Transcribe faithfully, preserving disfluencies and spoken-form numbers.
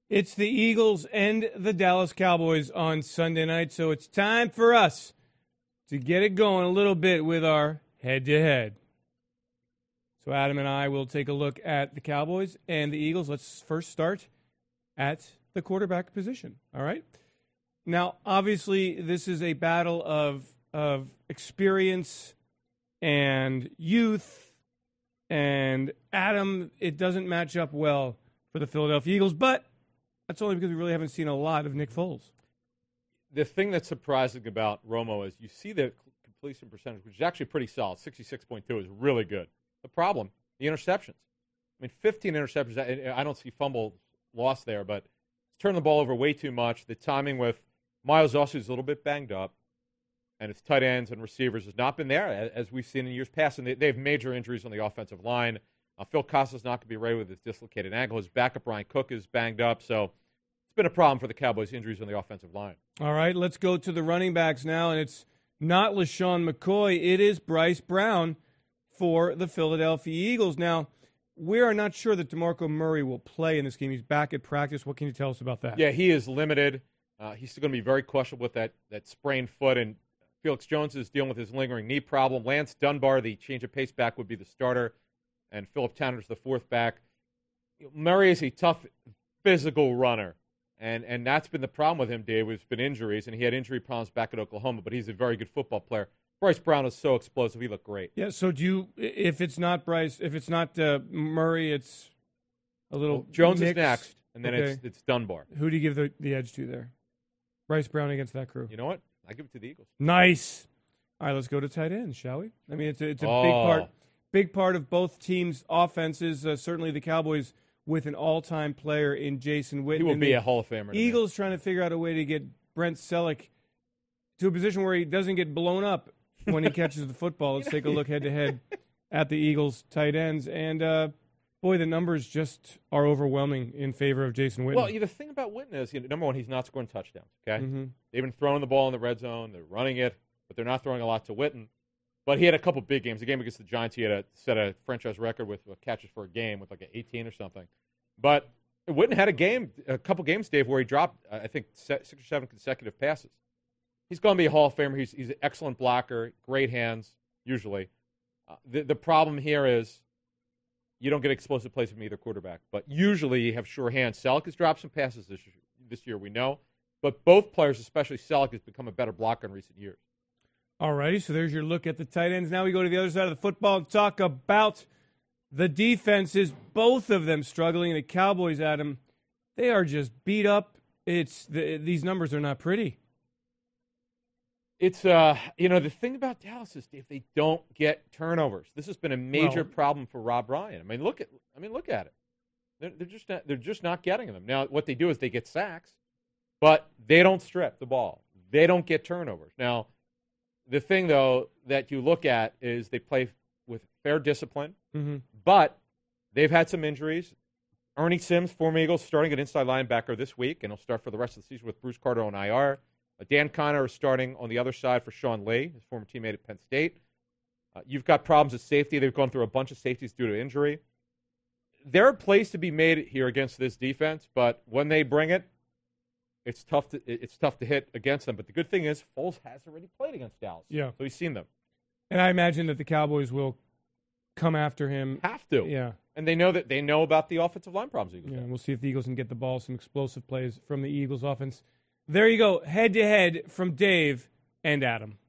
It's the Eagles and the Dallas Cowboys on Sunday night, so it's time for us to get it going a little bit with our head-to-head. So Adam and I will take a look at the Cowboys and the Eagles. Let's first start at the quarterback position, all right? Now, obviously, this is a battle of of experience and youth, and Adam, it doesn't match up well for the Philadelphia Eagles, but that's only because we really haven't seen a lot of Nick Foles. The thing that's surprising about Romo is you see the completion percentage, which is actually pretty solid. sixty-six point two is really good. The problem, the interceptions. I mean, fifteen interceptions. I, I don't see fumble loss there, but he's turning the ball over way too much. The timing with Miles also is a little bit banged up, and his tight ends and receivers has not been there, as we've seen in years past. And they, they have major injuries on the offensive line. Uh, Phil Costa's not going to be ready with his dislocated ankle. His backup, Ryan Cook, is banged up. So it's been a problem for the Cowboys, injuries on the offensive line. All right, let's go to the running backs now. And it's not LaShawn McCoy. It is Bryce Brown for the Philadelphia Eagles. Now, we are not sure that DeMarco Murray will play in this game. He's back at practice. What can you tell us about that? Yeah, he is limited. Uh, he's still going to be very questionable with that, that sprained foot. And Felix Jones is dealing with his lingering knee problem. Lance Dunbar, the change of pace back, would be the starter. And Philip Tanner's the fourth back. Murray is a tough physical runner, and and that's been the problem with him, Dave. It's been injuries, and he had injury problems back at Oklahoma, but he's a very good football player. Bryce Brown is so explosive. He looked great. Yeah, so do you, if it's not Bryce, if it's not uh, Murray, it's a little well, Jones mix. is next, and then okay. it's it's Dunbar. Who do you give the, the edge to there? Bryce Brown against that crew. You know what? I give it to the Eagles. Nice. All right, let's go to tight ends, shall we? I mean, it's a, it's a oh. big part big part of both teams' offenses. Uh, certainly the Cowboys with an all-time player in Jason Witten. He will be a Hall of Famer. Eagles trying to figure out a way to get Brent Selleck to a position where he doesn't get blown up when he catches the football. Let's take a look head-to-head at the Eagles' tight ends. And, uh, boy, the numbers just are overwhelming in favor of Jason Witten. Well, the thing about Witten is, you know, number one, he's not scoring touchdowns, okay? Mm-hmm. They've been throwing the ball in the red zone. They're running it, but they're not throwing a lot to Witten. But he had a couple big games. The game against the Giants, he had a, set a franchise record with uh, catches for a game with like an eighteen or something. But Witten had a game, a couple games, Dave, where he dropped, uh, I think, six or seven consecutive passes. He's going to be a Hall of Famer. He's, he's an excellent blocker, great hands, usually. Uh, the, the problem here is you don't get explosive plays from either quarterback. But usually you have sure hands. Selleck has dropped some passes this, this year, we know. But both players, especially Selleck, has become a better blocker in recent years. All righty, so there's your look at the tight ends. Now we go to the other side of the football and talk about the defenses, both of them struggling. The Cowboys, Adam, they are just beat up. It's the, these numbers are not pretty. It's, uh, you know, the thing about Dallas is if they don't get turnovers. This has been a major well, problem for Rob Ryan. I mean, look at, I mean, look at it. They're, they're just not, they're just not getting them. Now, what they do is they get sacks, but they don't strip the ball. They don't get turnovers. Now, the thing, though, that you look at is they play with fair discipline, mm-hmm. but they've had some injuries. Ernie Sims, former Eagles, starting at inside linebacker this week, and he'll start for the rest of the season with Bruce Carter on I R. Uh, Dan Connor is starting on the other side for Sean Lee, his former teammate at Penn State. Uh, you've got problems at safety. They've gone through a bunch of safeties due to injury. There are plays to be made here against this defense, but when they bring it, It's tough to it's tough to hit against them, but the good thing is Foles has already played against Dallas. Yeah, so he's seen them. And I imagine that the Cowboys will come after him. Have to. Yeah, and they know that they know about the offensive line problems. Eagles yeah, have. and we'll see if the Eagles can get the ball, some explosive plays from the Eagles offense. There you go, head to head from Dave and Adam.